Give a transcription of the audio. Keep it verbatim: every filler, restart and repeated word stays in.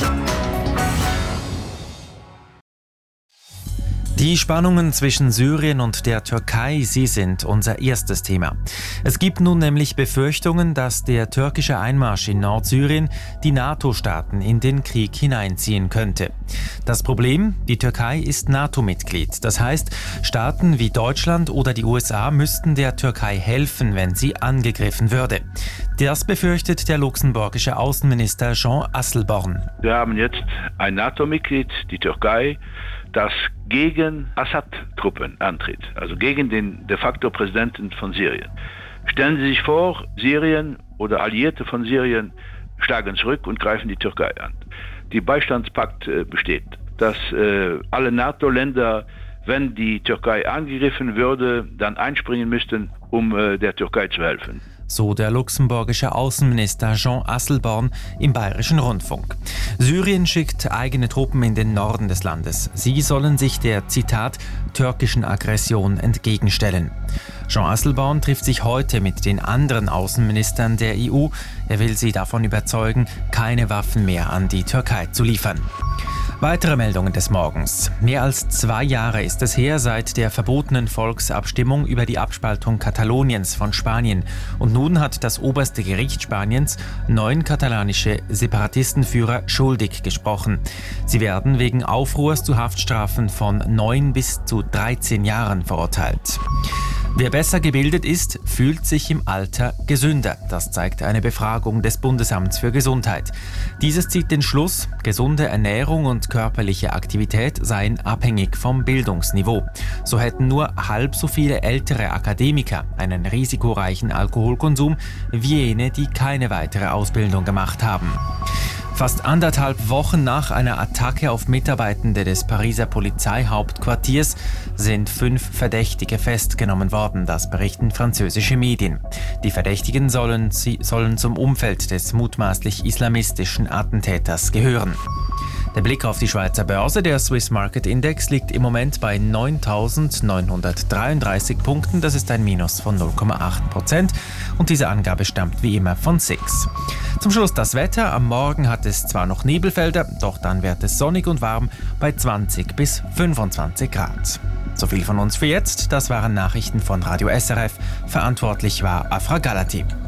Die Spannungen zwischen Syrien und der Türkei, sie sind unser erstes Thema. Es gibt nun nämlich Befürchtungen, dass der türkische Einmarsch in Nordsyrien die NATO-Staaten in den Krieg hineinziehen könnte. Das Problem: Die Türkei ist NATO-Mitglied. Das heißt, Staaten wie Deutschland oder die U S A müssten der Türkei helfen, wenn sie angegriffen würde. Das befürchtet der luxemburgische Außenminister Jean Asselborn. Wir haben jetzt ein NATO-Mitglied, die Türkei, das gegen Assad-Truppen antritt, also gegen den de facto Präsidenten von Syrien. Stellen Sie sich vor, Syrien oder Alliierte von Syrien schlagen zurück und greifen die Türkei an. Die Beistandspakt äh, besteht, dass äh, alle NATO-Länder, wenn die Türkei angegriffen würde, dann einspringen müssten, um äh, der Türkei zu helfen. So der luxemburgische Außenminister Jean Asselborn im Bayerischen Rundfunk. Syrien schickt eigene Truppen in den Norden des Landes. Sie sollen sich der, Zitat, türkischen Aggression entgegenstellen. Jean Asselborn trifft sich heute mit den anderen Außenministern der E U. Er will sie davon überzeugen, keine Waffen mehr an die Türkei zu liefern. Weitere Meldungen des Morgens. Mehr als zwei Jahre ist es her seit der verbotenen Volksabstimmung über die Abspaltung Kataloniens von Spanien. Und nun hat das oberste Gericht Spaniens neun katalanische Separatistenführer schuldig gesprochen. Sie werden wegen Aufruhrs zu Haftstrafen von neun bis zu dreizehn Jahren verurteilt. Wer besser gebildet ist, fühlt sich im Alter gesünder. Das zeigt eine Befragung des Bundesamts für Gesundheit. Dieses zieht den Schluss, gesunde Ernährung und körperliche Aktivität seien abhängig vom Bildungsniveau. So hätten nur halb so viele ältere Akademiker einen risikoreichen Alkoholkonsum wie jene, die keine weitere Ausbildung gemacht haben. Fast anderthalb Wochen nach einer Attacke auf Mitarbeitende des Pariser Polizeihauptquartiers sind fünf Verdächtige festgenommen worden, das berichten französische Medien. Die Verdächtigen sollen, sie, sollen zum Umfeld des mutmaßlich islamistischen Attentäters gehören. Der Blick auf die Schweizer Börse, der Swiss Market Index, liegt im Moment bei neuntausendneunhundertdreiunddreißig Punkten. Das ist ein Minus von null Komma acht Prozent und diese Angabe stammt wie immer von S I X. Zum Schluss das Wetter. Am Morgen hat es zwar noch Nebelfelder, doch dann wird es sonnig und warm bei zwanzig bis fünfundzwanzig Grad. So viel von uns für jetzt. Das waren Nachrichten von Radio S R F. Verantwortlich war Afra Galati.